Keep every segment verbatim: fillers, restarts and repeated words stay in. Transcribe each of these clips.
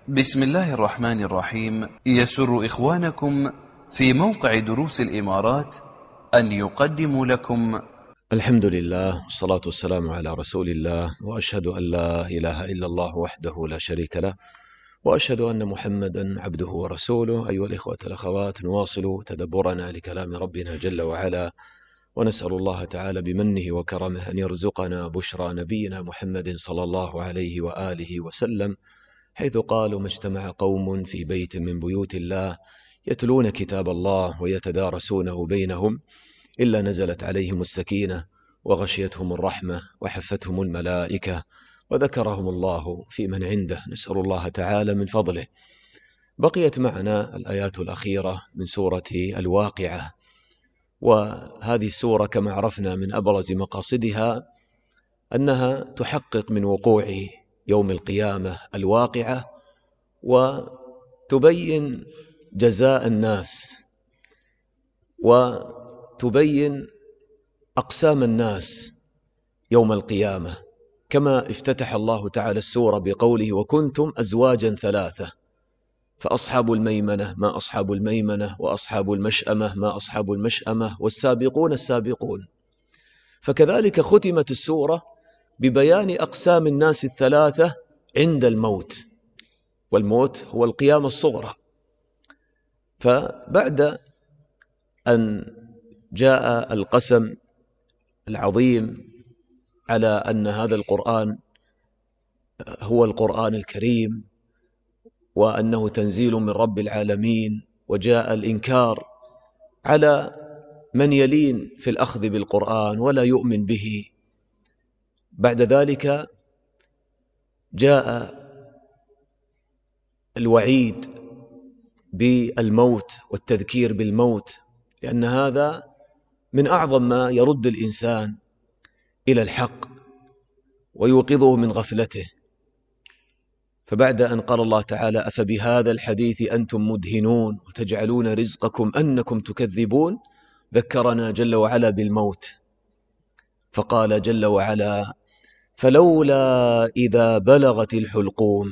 بسم الله الرحمن الرحيم. يسر إخوانكم في موقع دروس الإمارات أن يقدموا لكم الحمد لله والصلاة والسلام على رسول الله، وأشهد أن لا إله إلا الله وحده لا شريك له، وأشهد أن محمدا عبده ورسوله. أيها الإخوة الأخوات، نواصل تدبرنا لكلام ربنا جل وعلا، ونسأل الله تعالى بمنه وكرمه أن يرزقنا بشرى نبينا محمد صلى الله عليه وآله وسلم، حيث قالوا: ما اجتمع قوم في بيت من بيوت الله يتلون كتاب الله ويتدارسونه بينهم إلا نزلت عليهم السكينة وغشيتهم الرحمة وحفتهم الملائكة وذكرهم الله في من عنده. نسأل الله تعالى من فضله. بقيت معنا الآيات الأخيرة من سورة الواقعة، وهذه السورة كما عرفنا من أبرز مقاصدها أنها تحقق من وقوع يوم القيامة الواقعة، وتبين جزاء الناس، وتبين أقسام الناس يوم القيامة، كما افتتح الله تعالى السورة بقوله: وكنتم أزواجا ثلاثة فأصحاب الميمنة ما أصحاب الميمنة، وأصحاب المشأمة ما أصحاب المشأمة، والسابقون السابقون. فكذلك ختمت السورة ببيان أقسام الناس الثلاثة عند الموت، والموت هو القيامة الصغرى. فبعد أن جاء القسم العظيم على أن هذا القرآن هو القرآن الكريم وأنه تنزيل من رب العالمين، وجاء الإنكار على من يلين في الأخذ بالقرآن ولا يؤمن به، بعد ذلك جاء الوعيد بالموت والتذكير بالموت، لأن هذا من أعظم ما يرد الإنسان إلى الحق ويوقظه من غفلته. فبعد أن قال الله تعالى: أفبهذا الحديث أنتم مدهنون وتجعلون رزقكم أنكم تكذبون، ذكرنا جل وعلا بالموت، فقال جل وعلا: فلولا إذا بلغت الحلقوم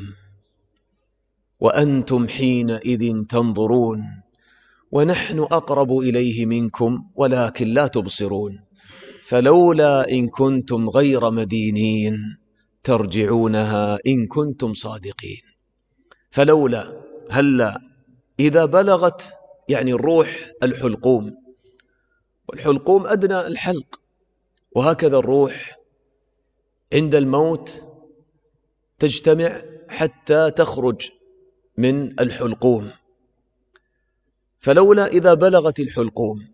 وأنتم حينئذ تنظرون ونحن أقرب إليه منكم ولكن لا تبصرون، فلولا إن كنتم غير مدينين ترجعونها إن كنتم صادقين. فلولا هلا إذا بلغت يعني الروح الحلقوم، والحلقوم أدنى الحلق، وهكذا الروح عند الموت تجتمع حتى تخرج من الحلقوم. فلولا إذا بلغت الحلقوم،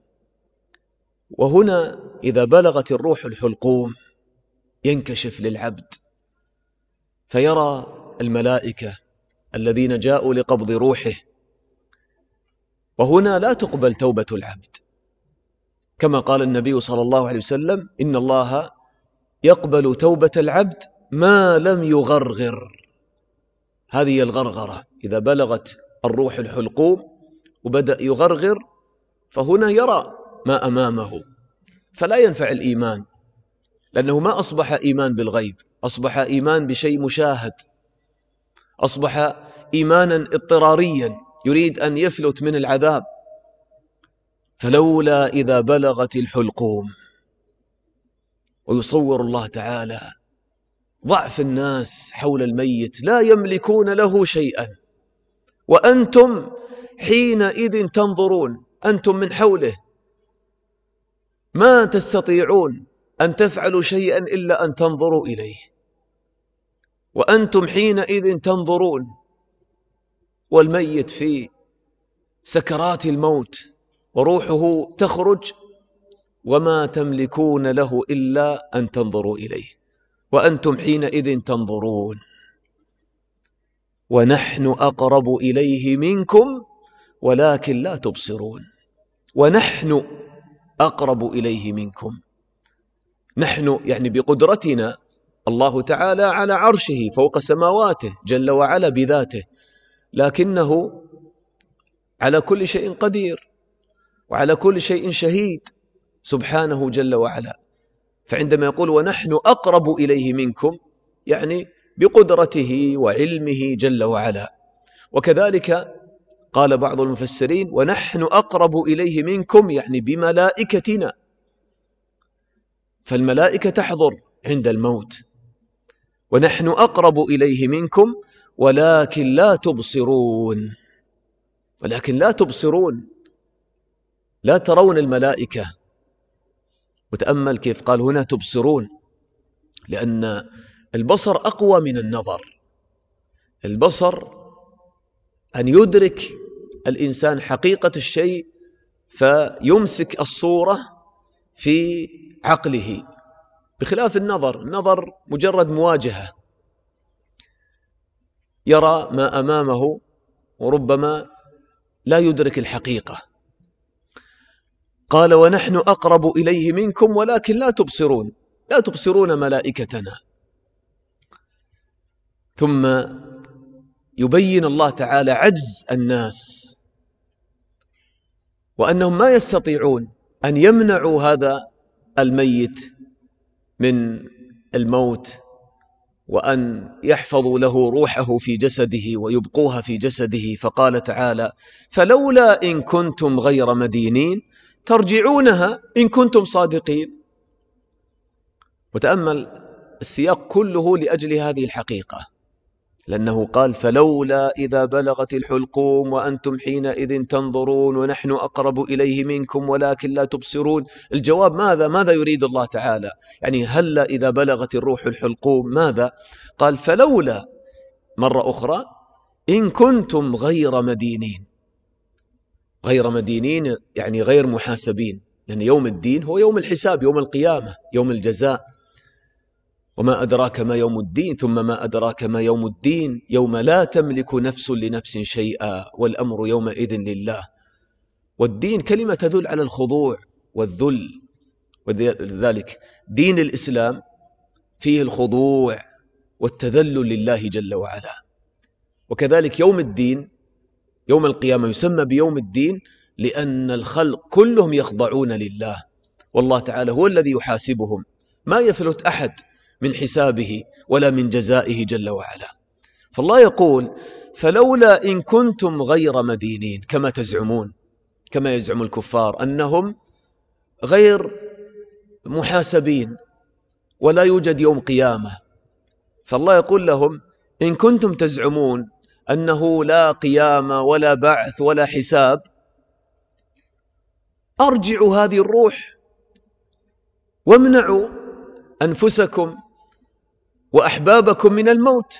وهنا إذا بلغت الروح الحلقوم ينكشف للعبد فيرى الملائكة الذين جاءوا لقبض روحه، وهنا لا تقبل توبة العبد، كما قال النبي صلى الله عليه وسلم: إن الله يقبل توبة العبد ما لم يغرغر. هذه الغرغرة، إذا بلغت الروح الحلقوم وبدأ يغرغر فهنا يرى ما أمامه، فلا ينفع الإيمان، لأنه ما أصبح إيمان بالغيب، أصبح إيمان بشيء مشاهد، أصبح إيمانا اضطراريا يريد أن يفلت من العذاب. فلولا إذا بلغت الحلقوم. ويصور الله تعالى ضعف الناس حول الميت، لا يملكون له شيئا، وأنتم حينئذ تنظرون، أنتم من حوله ما تستطيعون أن تفعلوا شيئا إلا أن تنظروا إليه، وأنتم حينئذ تنظرون، والميت في سكرات الموت وروحه تخرج، وما تملكون له إلا أن تنظروا إليه، وأنتم حينئذ تنظرون ونحن أقرب إليه منكم ولكن لا تبصرون. ونحن أقرب إليه منكم، نحن يعني بقدرتنا، الله تعالى على عرشه فوق سماواته جل وعلا بذاته، لكنه على كل شيء قدير وعلى كل شيء شهيد سبحانه جل وعلا. فعندما يقول ونحن أقرب إليه منكم، يعني بقدرته وعلمه جل وعلا، وكذلك قال بعض المفسرين ونحن أقرب إليه منكم، يعني بملائكتنا، فالملائكة تحضر عند الموت. ونحن أقرب إليه منكم ولكن لا تبصرون، ولكن لا تبصرون، لا ترون الملائكة. وتأمل كيف قال هنا تبصرون، لأن البصر أقوى من النظر. البصر أن يدرك الإنسان حقيقة الشيء فيمسك الصورة في عقله، بخلاف النظر. النظر مجرد مواجهة، يرى ما أمامه وربما لا يدرك الحقيقة. قال ونحن أقرب إليه منكم ولكن لا تبصرون، لا تبصرون ملائكتنا. ثم يبين الله تعالى عجز الناس، وأنهم ما يستطيعون أن يمنعوا هذا الميت من الموت، وأن يحفظوا له روحه في جسده ويبقوها في جسده. فقال تعالى فلولا إن كنتم غير مدينين ترجعونها إن كنتم صادقين. وتأمل السياق كله لأجل هذه الحقيقة، لأنه قال فلولا إذا بلغت الحلقوم وأنتم حينئذ تنظرون ونحن أقرب إليه منكم ولكن لا تبصرون. الجواب ماذا؟ ماذا يريد الله تعالى؟ يعني هل إذا بلغت الروح الحلقوم ماذا؟ قال فلولا مرة أخرى إن كنتم غير مدينين. غير مدينين يعني غير محاسبين، لأن يوم الدين هو يوم الحساب، يوم القيامة، يوم الجزاء. وما أدراك ما يوم الدين، ثم ما أدراك ما يوم الدين، يوم لا تملك نفس لنفس شيئا والأمر يومئذ لله. والدين كلمة تدل على الخضوع والذل، ولذلك دين الإسلام فيه الخضوع والتذلل لله جل وعلا. وكذلك يوم الدين، يوم القيامة يسمى بيوم الدين لأن الخلق كلهم يخضعون لله، والله تعالى هو الذي يحاسبهم، ما يفلت أحد من حسابه ولا من جزائه جل وعلا. فالله يقول فلولا إن كنتم غير مدينين، كما تزعمون، كما يزعم الكفار أنهم غير محاسبين ولا يوجد يوم قيامة. فالله يقول لهم إن كنتم تزعمون أنه لا قيامة ولا بعث ولا حساب، أرجعوا هذه الروح وامنعوا أنفسكم وأحبابكم من الموت.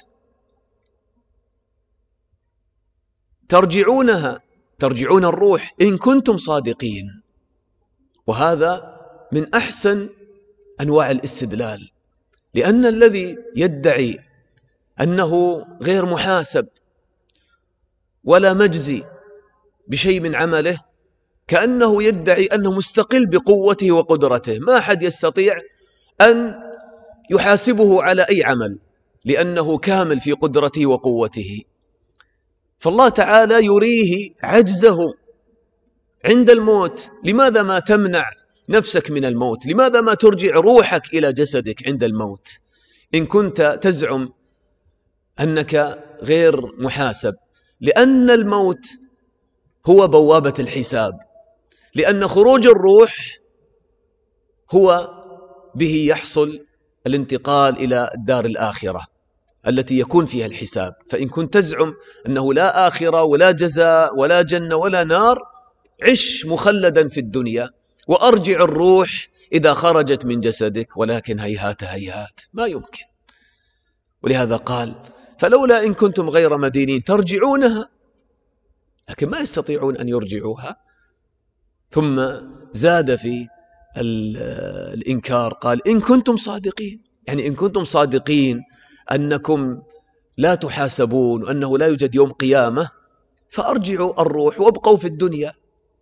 ترجعونها، ترجعون الروح إن كنتم صادقين. وهذا من أحسن أنواع الاستدلال، لأن الذي يدعي أنه غير محاسب ولا مجزي بشيء من عمله كأنه يدعي أنه مستقل بقوته وقدرته، ما أحد يستطيع أن يحاسبه على أي عمل لأنه كامل في قدرته وقوته. فالله تعالى يريه عجزه عند الموت. لماذا ما تمنع نفسك من الموت؟ لماذا ما ترجع روحك إلى جسدك عند الموت إن كنت تزعم أنك غير محاسب؟ لأن الموت هو بوابة الحساب، لأن خروج الروح هو به يحصل الانتقال إلى الدار الآخرة التي يكون فيها الحساب. فإن كنت تزعم أنه لا آخرة ولا جزاء ولا جنة ولا نار، عش مخلدا في الدنيا وأرجع الروح إذا خرجت من جسدك، ولكن هيهات هيهات ما يمكن. ولهذا قال فلولا إن كنتم غير مدينين ترجعونها، لكن ما يستطيعون أن يرجعوها. ثم زاد في الإنكار قال إن كنتم صادقين، يعني إن كنتم صادقين أنكم لا تحاسبون وأنه لا يوجد يوم قيامة، فأرجعوا الروح وابقوا في الدنيا.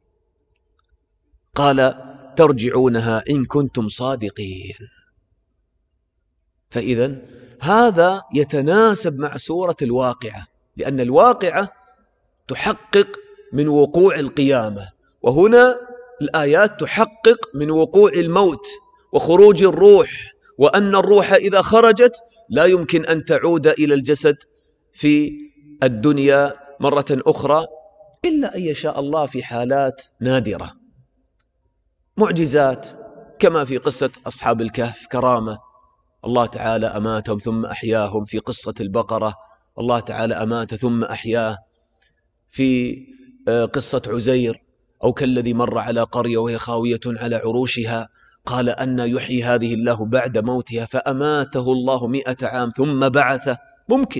قال ترجعونها إن كنتم صادقين. فإذا هذا يتناسب مع سورة الواقعة، لأن الواقعة تحقق من وقوع القيامة، وهنا الآيات تحقق من وقوع الموت وخروج الروح، وأن الروح إذا خرجت لا يمكن أن تعود إلى الجسد في الدنيا مرة أخرى، إلا أن يشاء الله في حالات نادرة، معجزات، كما في قصة أصحاب الكهف كرامة، الله تعالى أماتهم ثم أحياهم. في قصة البقرة الله تعالى أمات ثم أحياه. في قصة عزير، أو كالذي مر على قرية وهي خاوية على عروشها قال أن يحيي هذه الله بعد موتها فأماته الله مئة عام ثم بعثه. ممكن.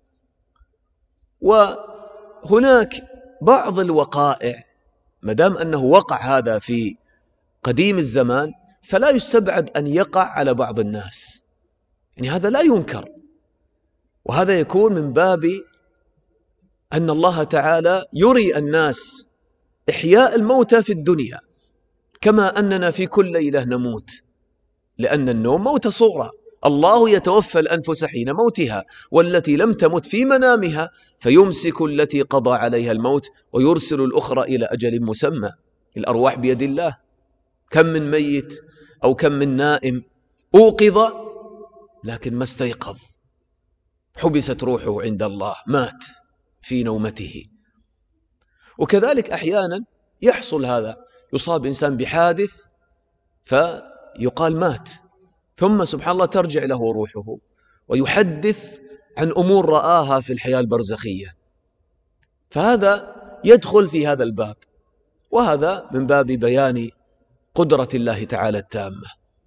وهناك بعض الوقائع مدام أنه وقع هذا في قديم الزمان فلا يستبعد أن يقع على بعض الناس، يعني هذا لا ينكر، وهذا يكون من باب أن الله تعالى يري الناس إحياء الموتى في الدنيا، كما أننا في كل ليلة نموت، لأن النوم موت صغرى. الله يتوفى الأنفس حين موتها، والتي لم تمت في منامها فيمسك التي قضى عليها الموت ويرسل الأخرى إلى أجل مسمى. الأرواح بيد الله. كم من ميت أو كم من نائم أوقظ لكن ما استيقظ، حبست روحه عند الله، مات في نومته. وكذلك أحيانا يحصل هذا، يصاب إنسان بحادث فيقال مات، ثم سبحان الله ترجع له روحه ويحدث عن أمور رآها في الحياة البرزخية، فهذا يدخل في هذا الباب، وهذا من باب بيان قدرة الله تعالى التامة.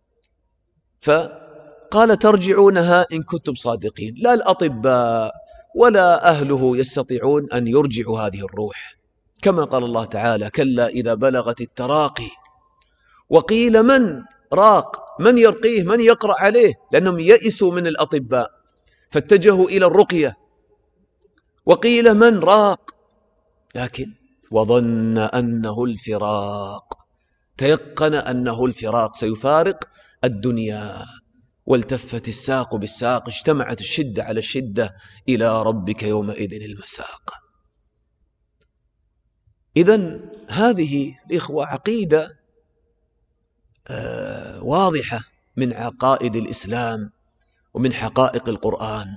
فقال ترجعونها إن كنتم صادقين. لا الأطباء ولا أهله يستطيعون أن يرجعوا هذه الروح، كما قال الله تعالى كلا إذا بلغت التراقي وقيل من راق، من يرقيه، من يقرأ عليه، لأنهم يئسوا من الأطباء فاتجهوا إلى الرقية. وقيل من راق، لكن وظن أنه الفراق، تيقن أنه الفراق، سيفارق الدنيا. والتفت الساق بالساق، اجتمعت الشدة على الشدة، إلى ربك يومئذ المساق. إذن هذه الإخوة عقيدة آه واضحة من عقائد الإسلام ومن حقائق القرآن.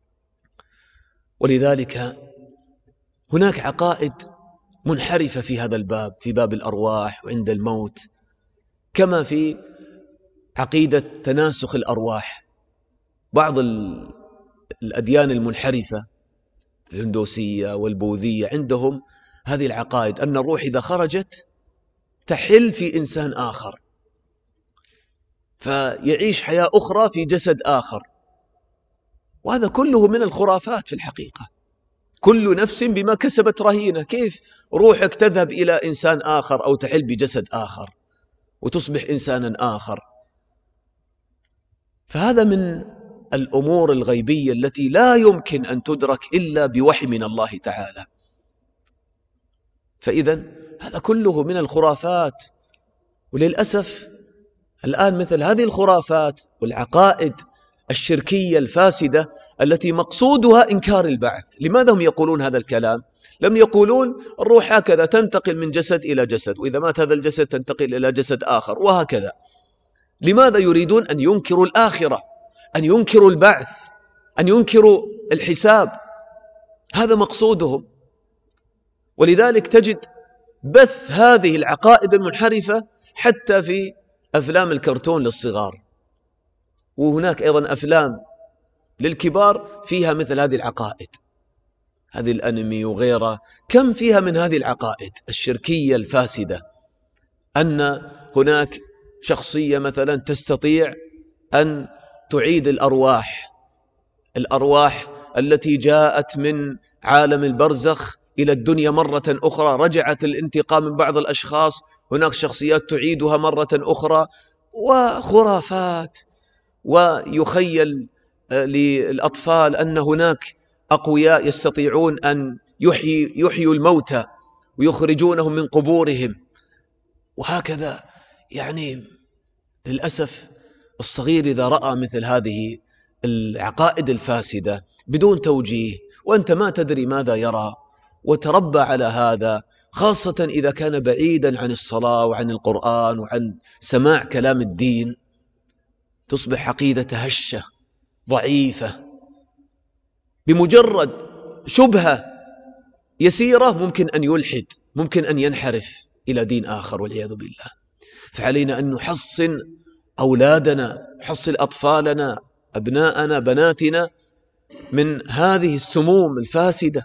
ولذلك هناك عقائد منحرفة في هذا الباب، في باب الأرواح وعند الموت، كما في عقيدة تناسخ الأرواح. بعض الأديان المنحرفة الهندوسية والبوذية عندهم هذه العقائد، أن الروح إذا خرجت تحل في إنسان آخر فيعيش حياة أخرى في جسد آخر، وهذا كله من الخرافات في الحقيقة. كل نفس بما كسبت رهينة. كيف روحك تذهب إلى إنسان آخر أو تحل بجسد آخر وتصبح إنسانا آخر؟ فهذا من الأمور الغيبية التي لا يمكن أن تدرك إلا بوحي من الله تعالى. فإذا هذا كله من الخرافات. وللأسف الآن مثل هذه الخرافات والعقائد الشركية الفاسدة التي مقصودها إنكار البعث. لماذا هم يقولون هذا الكلام؟ لم يقولون الروح هكذا تنتقل من جسد إلى جسد، وإذا مات هذا الجسد تنتقل إلى جسد آخر، وهكذا. لماذا يريدون أن ينكروا الآخرة، أن ينكروا البعث، أن ينكروا الحساب؟ هذا مقصودهم. ولذلك تجد بث هذه العقائد المنحرفة حتى في أفلام الكرتون للصغار، وهناك أيضا أفلام للكبار فيها مثل هذه العقائد، هذه الأنمي وغيرها، كم فيها من هذه العقائد الشركية الفاسدة، أن هناك شخصية مثلا تستطيع أن تعيد الأرواح الأرواح التي جاءت من عالم البرزخ إلى الدنيا مرة أخرى، رجعت الانتقام من بعض الأشخاص، هناك شخصيات تعيدها مرة أخرى، وخرافات. ويخيل للأطفال أن هناك أقوياء يستطيعون أن يحيي يحيوا الموتى ويخرجونهم من قبورهم، وهكذا. يعني للأسف الصغير إذا رأى مثل هذه العقائد الفاسدة بدون توجيه، وأنت ما تدري ماذا يرى، وتربى على هذا، خاصة إذا كان بعيدا عن الصلاة وعن القرآن وعن سماع كلام الدين، تصبح عقيدة هشة ضعيفة. بمجرد شبهة يسيرة ممكن أن يلحد، ممكن أن ينحرف إلى دين آخر والعياذ بالله. فعلينا أن نحصن أولادنا، نحصن أطفالنا، أبناءنا، بناتنا من هذه السموم الفاسدة.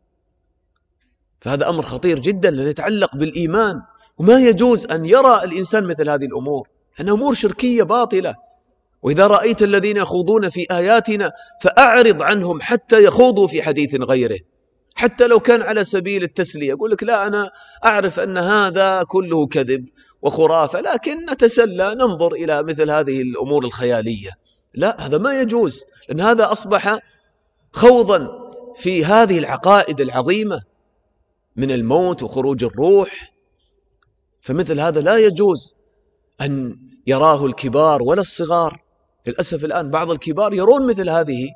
فهذا أمر خطير جدا لأنه يتعلق بالإيمان، وما يجوز أن يرى الإنسان مثل هذه الأمور، أنها أمور شركية باطلة. وإذا رأيت الذين يخوضون في آياتنا فأعرض عنهم حتى يخوضوا في حديث غيره، حتى لو كان على سبيل التسلية. يقول لك لا، أنا أعرف أن هذا كله كذب وخرافة، لكن نتسلى ننظر إلى مثل هذه الأمور الخيالية. لا، هذا ما يجوز، لأن هذا أصبح خوضا في هذه العقائد العظيمة من الموت وخروج الروح. فمثل هذا لا يجوز أن يراه الكبار ولا الصغار. للأسف الآن بعض الكبار يرون مثل هذه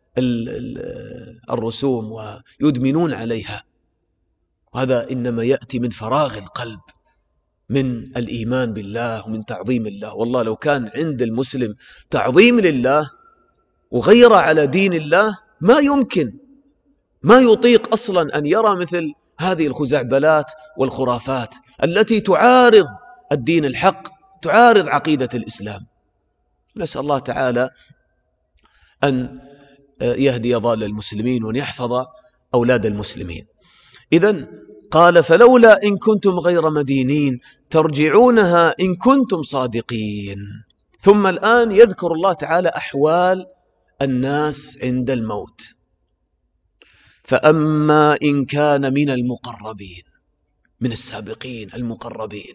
الرسوم ويدمنون عليها، وهذا إنما يأتي من فراغ القلب، من الإيمان بالله ومن تعظيم الله. والله لو كان عند المسلم تعظيم لله وغير على دين الله ما يمكن، ما يطيق أصلا أن يرى مثل هذه الخزعبلات والخرافات التي تعارض الدين الحق، تعارض عقيدة الإسلام. نسأل الله تعالى أن يهدي ضال المسلمين وأن يحفظ أولاد المسلمين. إذن قال فلولا إن كنتم غير مدينين ترجعونها إن كنتم صادقين. ثم الآن يذكر الله تعالى أحوال الناس عند الموت. فأما إن كان من المقربين، من السابقين المقربين،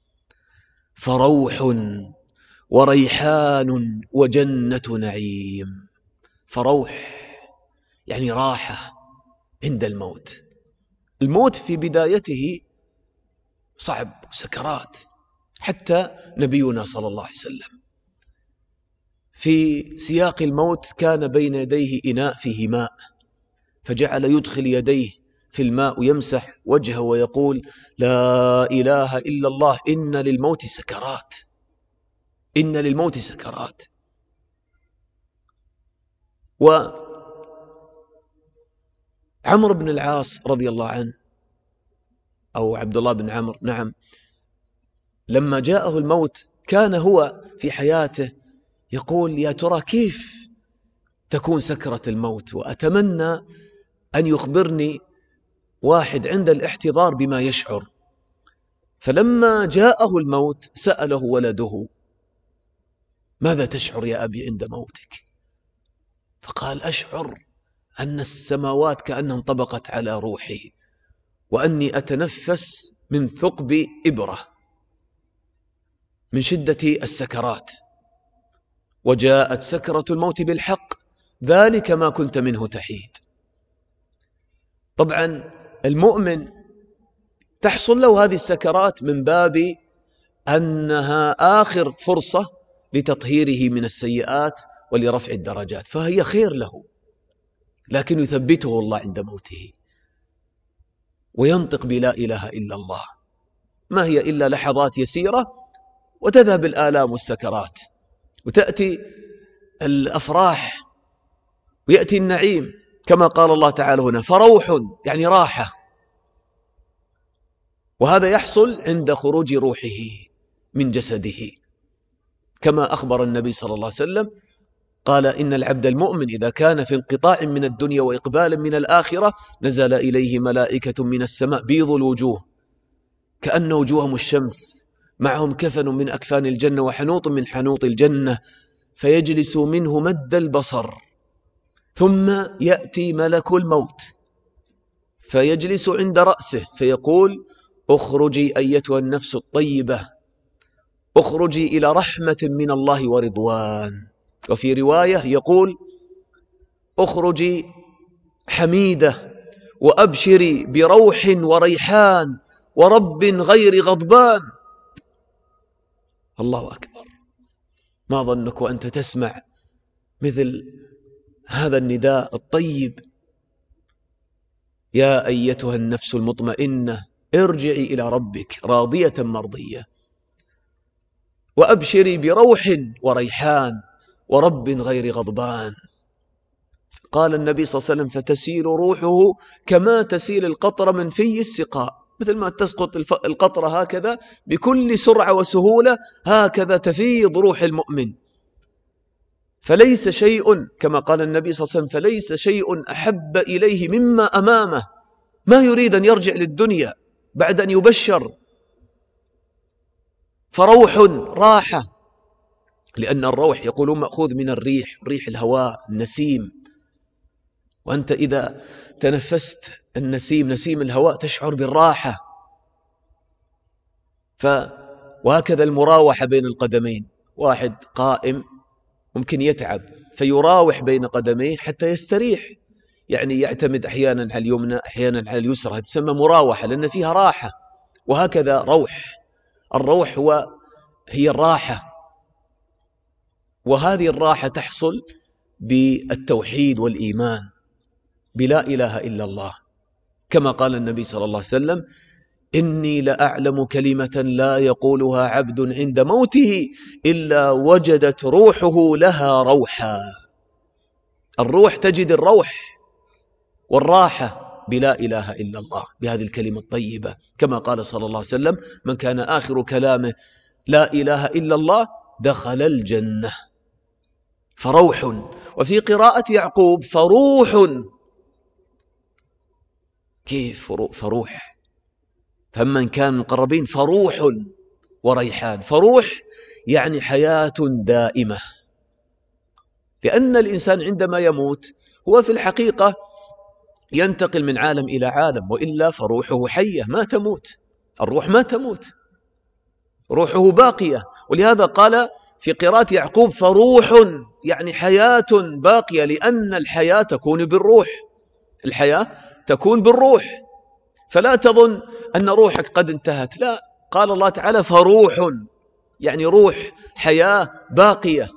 فروح وريحان وجنة نعيم. فروح يعني راحة عند الموت. الموت في بدايته صعب وسكرات، حتى نبينا صلى الله عليه وسلم في سياق الموت كان بين يديه إناء فيه ماء، فجعل يدخل يديه في الماء ويمسح وجهه ويقول لا إله إلا الله إن للموت سكرات، إن للموت سكرات. وعمر بن العاص رضي الله عنه، أو عبد الله بن عمرو، نعم، لما جاءه الموت كان هو في حياته يقول يا ترى كيف تكون سكرة الموت، وأتمنى أن يخبرني واحد عند الاحتضار بما يشعر. فلما جاءه الموت سأله ولده ماذا تشعر يا أبي عند موتك؟ فقال أشعر أن السماوات كأنها انطبقت على روحي، وأني أتنفس من ثقب إبرة من شدة السكرات، وجاءت سكرة الموت بالحق، ذلك ما كنت منه تحيد. طبعا المؤمن تحصل له هذه السكرات من باب أنها آخر فرصة لتطهيره من السيئات ولرفع الدرجات، فهي خير له، لكن يثبته الله عند موته وينطق بلا إله إلا الله. ما هي إلا لحظات يسيرة وتذهب الآلام والسكرات، وتأتي الأفراح ويأتي النعيم، كما قال الله تعالى هنا فروح يعني راحة. وهذا يحصل عند خروج روحه من جسده، كما أخبر النبي صلى الله عليه وسلم قال إن العبد المؤمن إذا كان في انقطاع من الدنيا وإقبال من الآخرة نزل إليه ملائكة من السماء بيض الوجوه كأن وجوههم الشمس، معهم كفن من أكفان الجنة وحنوط من حنوط الجنة، فيجلس منه مد البصر، ثم يأتي ملك الموت فيجلس عند رأسه فيقول اخرجي أيتها النفس الطيبة، اخرجي إلى رحمة من الله ورضوان. وفي رواية يقول اخرجي حميدة وأبشري بروح وريحان ورب غير غضبان. الله أكبر. ما ظنك وأنت تسمع مثل هذا النداء الطيب؟ يا أيتها النفس المطمئنة ارجعي إلى ربك راضية مرضية، وأبشري بروح وريحان ورب غير غضبان. قال النبي صلى الله عليه وسلم فتسيل روحه كما تسيل القطرة من في السقاء، مثل ما تسقط القطرة هكذا بكل سرعة وسهولة، هكذا تفيض روح المؤمن. فليس شيء كما قال النبي صلى الله عليه وسلم فليس شيء أحب إليه مما أمامه، ما يريد أن يرجع للدنيا بعد أن يبشر. فروح راحة، لأن الروح يقولون مأخوذ من الريح، ريح الهواء النسيم، وأنت إذا تنفست النسيم نسيم الهواء تشعر بالراحة. ف وهكذا المراوحة بين القدمين، واحد قائم ممكن يتعب فيراوح بين قدميه حتى يستريح، يعني يعتمد أحيانا على اليمنى أحيانا على اليسرى، تسمى مراوحة لأن فيها راحة. وهكذا روح، الروح هو هي الراحة، وهذه الراحة تحصل بالتوحيد والإيمان بلا إله إلا الله، كما قال النبي صلى الله عليه وسلم إني لأعلم كلمة لا يقولها عبد عند موته إلا وجدت روحه لها روحا. الروح تجد الروح والراحة بلا إله إلا الله، بهذه الكلمة الطيبة، كما قال صلى الله عليه وسلم من كان آخر كلامه لا إله إلا الله دخل الجنة. فروح. وفي قراءة يعقوب فروح. كيف فروح؟ فمن كان مقربين فروح وريحان. فروح يعني حياة دائمة، لأن الإنسان عندما يموت هو في الحقيقة ينتقل من عالم إلى عالم، وإلا فروحه حية ما تموت، الروح ما تموت، روحه باقية. ولهذا قال في قراءة يعقوب فروح يعني حياة باقية، لأن الحياة تكون بالروح، الحياة تكون بالروح. فلا تظن أن روحك قد انتهت، لا، قال الله تعالى فروح يعني روح حياة باقية.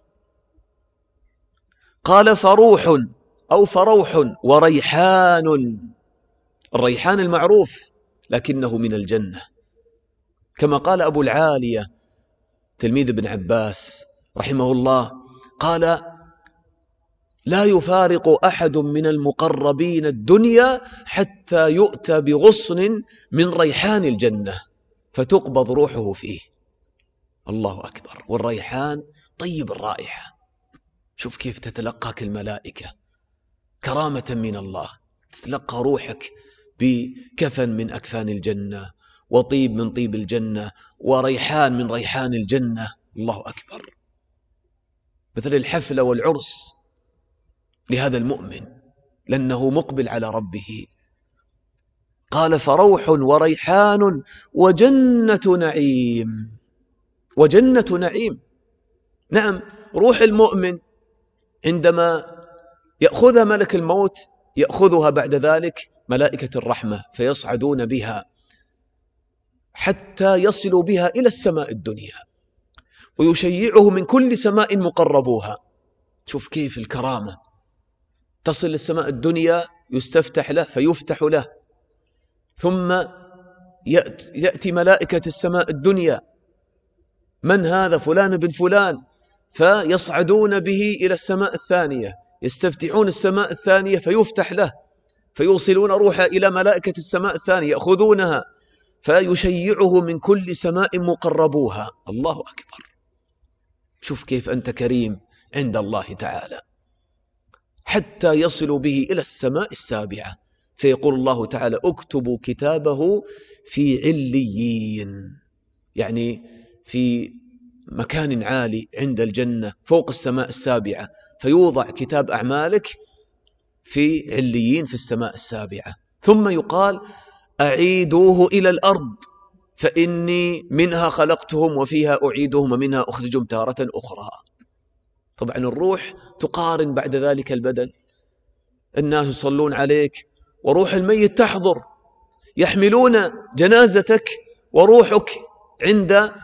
قال فروح أو فروح وريحان. الريحان المعروف لكنه من الجنة، كما قال أبو العالية تلميذ ابن عباس رحمه الله، قال لا يفارق أحد من المقربين الدنيا حتى يؤتى بغصن من ريحان الجنة فتقبض روحه فيه. الله أكبر. والريحان طيب الرائحة، شوف كيف تتلقاك الملائكة كرامة من الله، تتلقى روحك بكفن من أكفان الجنة وطيب من طيب الجنة وريحان من ريحان الجنة. الله أكبر. مثل الحفلة والعرس لهذا المؤمن لأنه مقبل على ربه. قال فروح وريحان وجنة نعيم. وجنة نعيم، نعم، روح المؤمن عندما يأخذها ملك الموت يأخذها بعد ذلك ملائكة الرحمة فيصعدون بها حتى يصلوا بها إلى السماء الدنيا، ويشيعه من كل سماء مقربوها. شوف كيف الكرامة، تصل للسماء الدنيا يستفتح له فيفتح له، ثم يأتي ملائكة السماء الدنيا من هذا؟ فلان بن فلان، فيصعدون به إلى السماء الثانية، يستفتحون السماء الثانية فيفتح له، فيوصلون روحه إلى ملائكة السماء الثانية يأخذونها فيشيعه من كل سماء مقربوها. الله أكبر. شوف كيف أنت كريم عند الله تعالى، حتى يصلوا به إلى السماء السابعة، فيقول الله تعالى اكتبوا كتابه في عليين، يعني في مكان عالي عند الجنة فوق السماء السابعة، فيوضع كتاب أعمالك في عليين في السماء السابعة. ثم يقال أعيدوه إلى الأرض فإني منها خلقتهم وفيها أعيدهم ومنها أخرجهم تارة أخرى. طبعا الروح تقارن بعد ذلك البدن، الناس يصلون عليك وروح الميت تحضر، يحملون جنازتك وروحك عند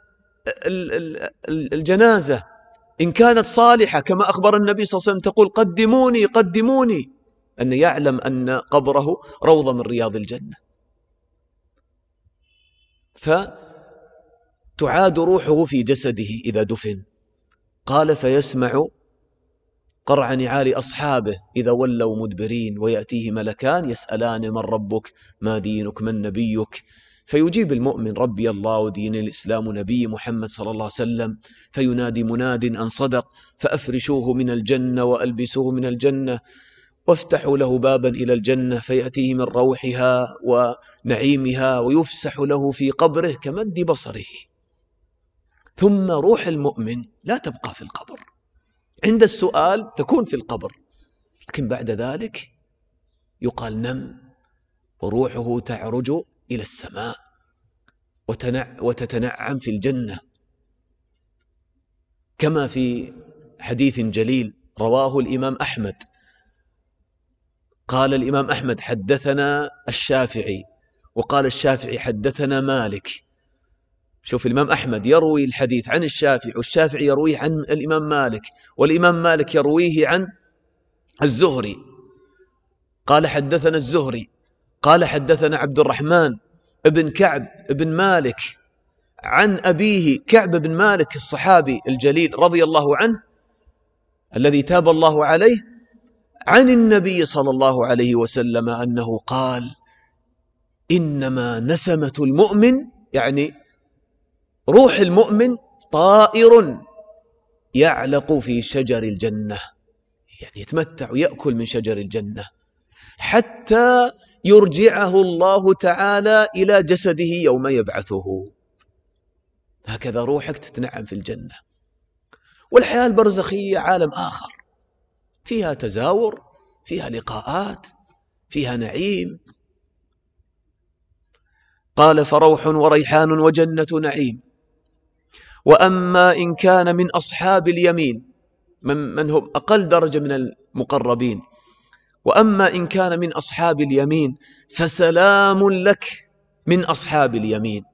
الجنازة إن كانت صالحة، كما أخبر النبي صلى الله عليه وسلم تقول قدموني قدموني، أن يعلم أن قبره روضة من رياض الجنة. فتعاد روحه في جسده إذا دفن. قال فيسمع قرع نعال أصحابه إذا ولوا مدبرين ويأتيه ملكان يسألان من ربك ما دينك من نبيك، فيجيب المؤمن ربي الله ودين الإسلام نبي محمد صلى الله عليه وسلم، فينادي مناد أن صدق فأفرشوه من الجنة وألبسوه من الجنة وافتحوا له بابا إلى الجنة فيأتيه من روحها ونعيمها ويفسح له في قبره كمد بصره. ثم روح المؤمن لا تبقى في القبر، عند السؤال تكون في القبر، لكن بعد ذلك يقال نم وروحه تعرج إلى السماء وتتنعم في الجنة، كما في حديث جليل رواه الإمام أحمد. قال الإمام أحمد حدثنا الشافعي، وقال الشافعي حدثنا مالك. شوف، الإمام أحمد يروي الحديث عن الشافعي، والشافعي يرويه عن الإمام مالك، والإمام مالك يرويه عن الزهري. قال حدثنا الزهري قال حدثنا عبد الرحمن ابن كعب ابن مالك عن أبيه كعب بن مالك الصحابي الجليل رضي الله عنه الذي تاب الله عليه، عن النبي صلى الله عليه وسلم أنه قال: إنما نسمة المؤمن، يعني روح المؤمن، طائر يعلق في شجر الجنة، يعني يتمتع ويأكل من شجر الجنة حتى يرجعه الله تعالى إلى جسده يوم يبعثه. هكذا روحك تتنعم في الجنة. والحياة البرزخية عالم آخر، فيها تزاور، فيها لقاءات، فيها نعيم. قال: فروح وريحان وجنة نعيم. وأما إن كان من أصحاب اليمين، من, من هم أقل درجة من المقربين، وأما إن كان من أصحاب اليمين فسلام لك من أصحاب اليمين.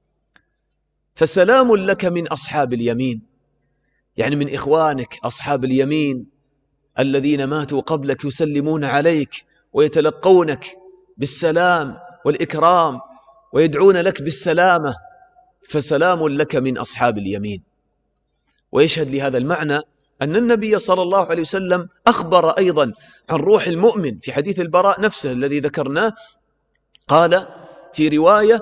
فسلام لك من أصحاب اليمين، يعني من إخوانك أصحاب اليمين الذين ماتوا قبلك يسلمون عليك ويتلقونك بالسلام والإكرام ويدعون لك بالسلامة. فسلام لك من أصحاب اليمين. ويشهد لهذا المعنى أن النبي صلى الله عليه وسلم أخبر أيضا عن روح المؤمن في حديث البراء نفسه الذي ذكرناه. قال في رواية: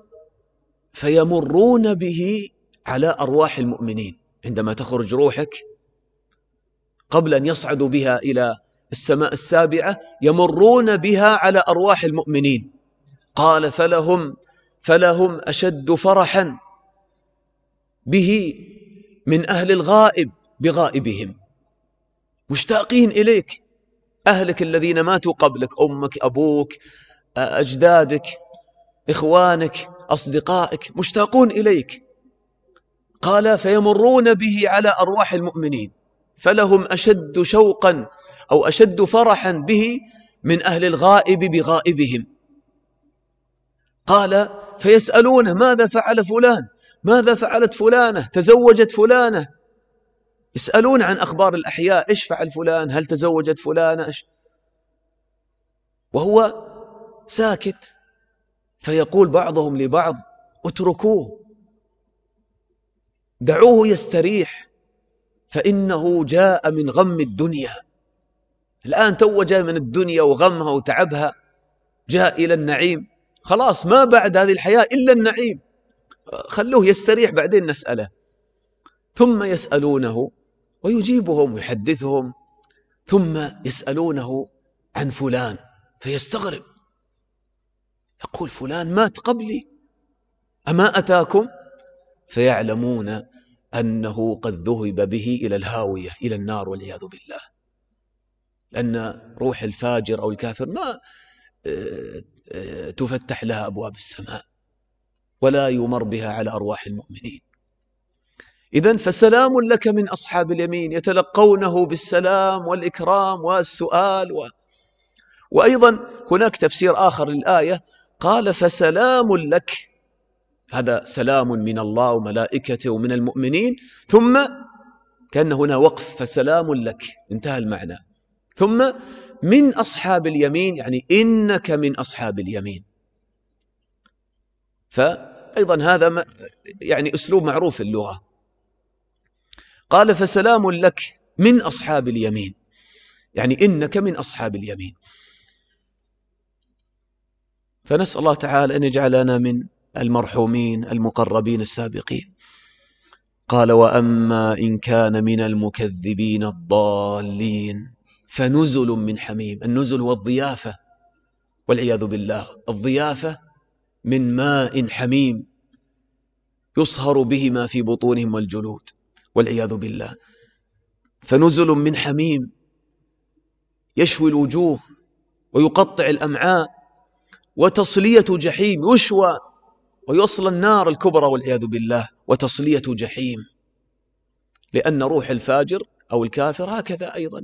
فيمرون به على أرواح المؤمنين. عندما تخرج روحك قبل أن يصعدوا بها إلى السماء السابعة يمرون بها على أرواح المؤمنين. قال: فلهم فلهم أشد فرحا به من أهل الغائب بغائبهم، مشتاقين إليك. أهلك الذين ماتوا قبلك، أمك، أبوك، أجدادك، إخوانك، أصدقائك، مشتاقون إليك. قال: فيمرون به على أرواح المؤمنين فلهم أشد شوقا أو أشد فرحا به من أهل الغائب بغائبهم. قال: فيسألونه: ماذا فعل فلان؟ ماذا فعلت فلانة؟ تزوجت فلانة؟ يسألون عن أخبار الأحياء، إيش فعل فلان؟ هل تزوجت فلانة؟ إيش؟ وهو ساكت. فيقول بعضهم لبعض: اتركوه، دعوه يستريح، فإنه جاء من غم الدنيا. الآن تو جاء من الدنيا وغمها وتعبها، جاء إلى النعيم، خلاص ما بعد هذه الحياة إلا النعيم، خلوه يستريح بعدين نسأله. ثم يسألونه ويجيبهم ويحدثهم، ثم يسألونه عن فلان فيستغرب، يقول: فلان مات قبلي، أما أتاكم؟ فيعلمون أنه قد ذهب به إلى الهاوية، إلى النار والعياذ بالله. لأن روح الفاجر أو الكافر ما تفتح لها أبواب السماء ولا يمر بها على أرواح المؤمنين. إذن فسلام لك من أصحاب اليمين، يتلقونه بالسلام والإكرام والسؤال و... وأيضا هناك تفسير آخر للآية، قال: فسلام لك، هذا سلام من الله وملائكته ومن المؤمنين، ثم كان هنا وقف، فسلام لك، انتهى المعنى، ثم من أصحاب اليمين، يعني إنك من أصحاب اليمين. فأيضا هذا يعني أسلوب معروف في اللغة. قال: فسلام لك من أصحاب اليمين، يعني إنك من أصحاب اليمين. فنسأل الله تعالى أن يجعلنا من المرحومين المقربين السابقين. قال وأما إن كان من المكذبين الضالين فنزل من حميم. النزل والضيافة والعياذ بالله. الضيافة من ماء حميم يصهر به ما في بطونهم والجلود والعياذ بالله. فنزل من حميم يشوي الوجوه ويقطع الأمعاء، وتصلية جحيم يشوى ويصل النار الكبرى والعياذ بالله، وتصلية جحيم. لأن روح الفاجر أو الكافر هكذا أيضا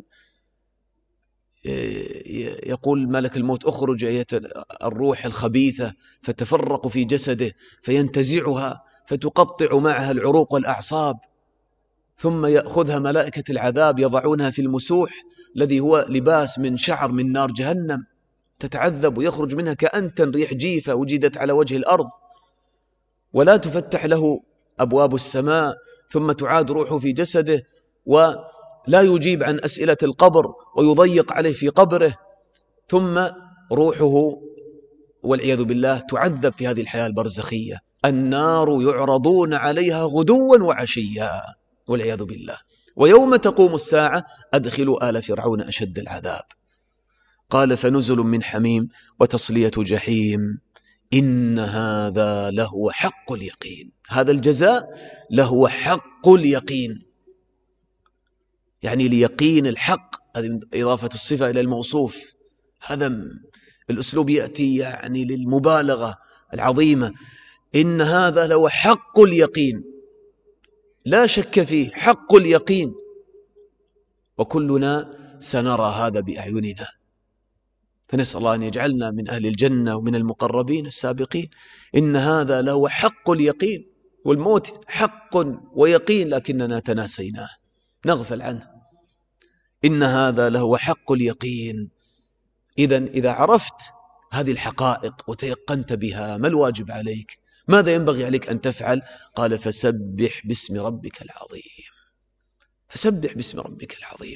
يقول ملك الموت اخرج أيها الروح الخبيثة، فتفرق في جسده فينتزعها فتقطع معها العروق والأعصاب، ثم يأخذها ملائكة العذاب يضعونها في المسوح الذي هو لباس من شعر من نار جهنم، تتعذب ويخرج منها كأنتن ريح جيفة وجدت على وجه الأرض، ولا تفتح له أبواب السماء، ثم تعاد روحه في جسده ولا يجيب عن أسئلة القبر ويضيق عليه في قبره، ثم روحه والعياذ بالله تعذب في هذه الحياة البرزخية. النار يعرضون عليها غدوا وعشيا والعياذ بالله. ويوم تقوم الساعة أدخلوا آل فرعون أشد العذاب. قال فنزل من حميم وتصلية جحيم إن هذا لهو حق اليقين. هذا الجزاء لهو حق اليقين، يعني ليقين الحق، هذه إضافة الصفة إلى الموصوف. هذا الأسلوب يأتي يعني للمبالغة العظيمة. إن هذا لهو حق اليقين، لا شك فيه، حق اليقين، وكلنا سنرى هذا بأعيننا. فنسأل الله أن يجعلنا من أهل الجنة ومن المقربين السابقين. إن هذا لهو حق اليقين، والموت حق ويقين لكننا تناسيناه، نغفل عنه. إن هذا لهو حق اليقين. إذن إذا عرفت هذه الحقائق وتيقنت بها، ما الواجب عليك؟ ماذا ينبغي عليك أن تفعل؟ قال فسبح باسم ربك العظيم. فسبح باسم ربك العظيم،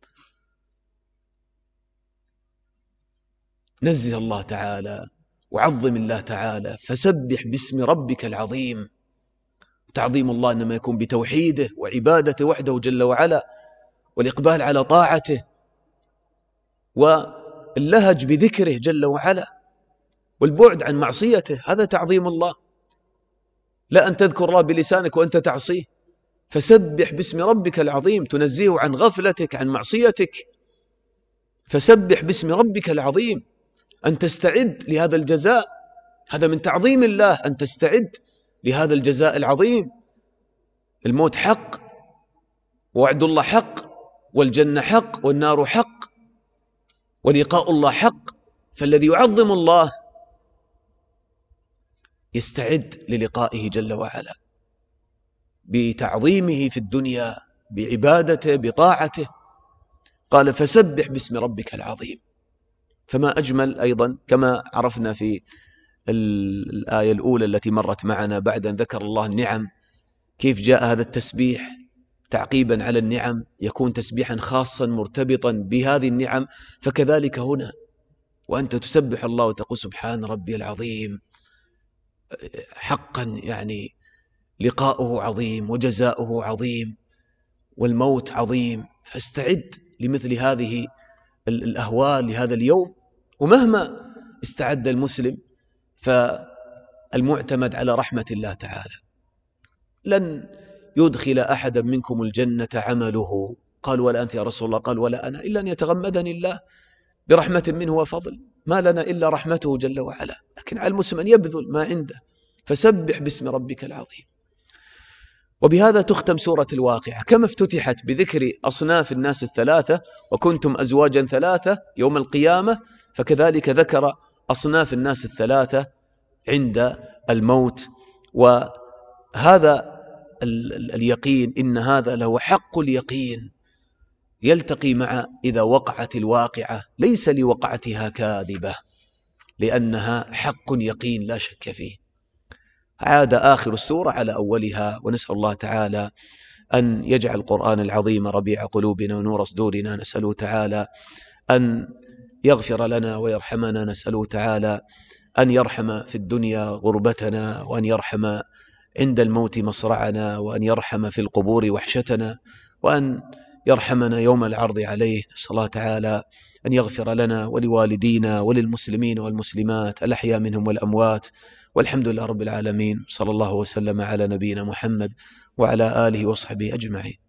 نزه الله تعالى وعظم الله تعالى. فسبح باسم ربك العظيم. تعظيم الله إنما يكون بتوحيده وعبادته وحده جل وعلا، والإقبال على طاعته، واللهج بذكره جل وعلا، والبعد عن معصيته. هذا تعظيم الله، لا أن تذكر الله بلسانك وأنت تعصيه. فسبح باسم ربك العظيم، تنزيه عن غفلتك عن معصيتك. فسبح باسم ربك العظيم، أن تستعد لهذا الجزاء. هذا من تعظيم الله، أن تستعد لهذا الجزاء العظيم. الموت حق، ووعد الله حق، والجنة حق، والنار حق، ولقاء الله حق. فالذي يعظم الله يستعد للقائه جل وعلا بتعظيمه في الدنيا، بعبادته، بطاعته. قال فسبح باسم ربك العظيم. فما أجمل أيضا كما عرفنا في الآية الأولى التي مرت معنا بعد أن ذكر الله النعم، كيف جاء هذا التسبيح تعقيبا على النعم، يكون تسبيحا خاصا مرتبطا بهذه النعم. فكذلك هنا، وأنت تسبح الله وتقول سبحان ربي العظيم، حقا يعني لقاؤه عظيم وجزاؤه عظيم والموت عظيم. فاستعد لمثل هذه الأهوال لهذا اليوم. ومهما استعد المسلم فالمعتمد على رحمة الله تعالى. لن يدخل أحدا منكم الجنة عمله، قال ولا أنت يا رسول الله؟ قال ولا أنا، إلا أن يتغمدني الله برحمة منه وفضل. ما لنا إلا رحمته جل وعلا، لكن على المسلم أن يبذل ما عنده. فسبح باسم ربك العظيم. وبهذا تختم سورة الواقعة. كما افتتحت بذكر أصناف الناس الثلاثة وكنتم أزواجا ثلاثة يوم القيامة، فكذلك ذكر أصناف الناس الثلاثة عند الموت. وهذا اليقين، إن هذا له حق اليقين، يلتقي مع إذا وقعت الواقعة، ليس لوقعتها كاذبة، لأنها حق يقين لا شك فيه. عاد آخر السورة على أولها، ونسأل الله تعالى أن يجعل القرآن العظيم ربيع قلوبنا ونور صدورنا. نسأله تعالى أن يغفر لنا ويرحمنا. نسأله تعالى أن يرحم في الدنيا غربتنا، وأن يرحم عند الموت مصرعنا، وأن يرحم في القبور وحشتنا، وأن يرحمنا يوم العرض عليه. نسأل الله تعالى أن يغفر لنا ولوالدينا وللمسلمين والمسلمات الأحياء منهم والأموات، والحمد لله رب العالمين. صلى الله وسلم على نبينا محمد وعلى آله وصحبه أجمعين.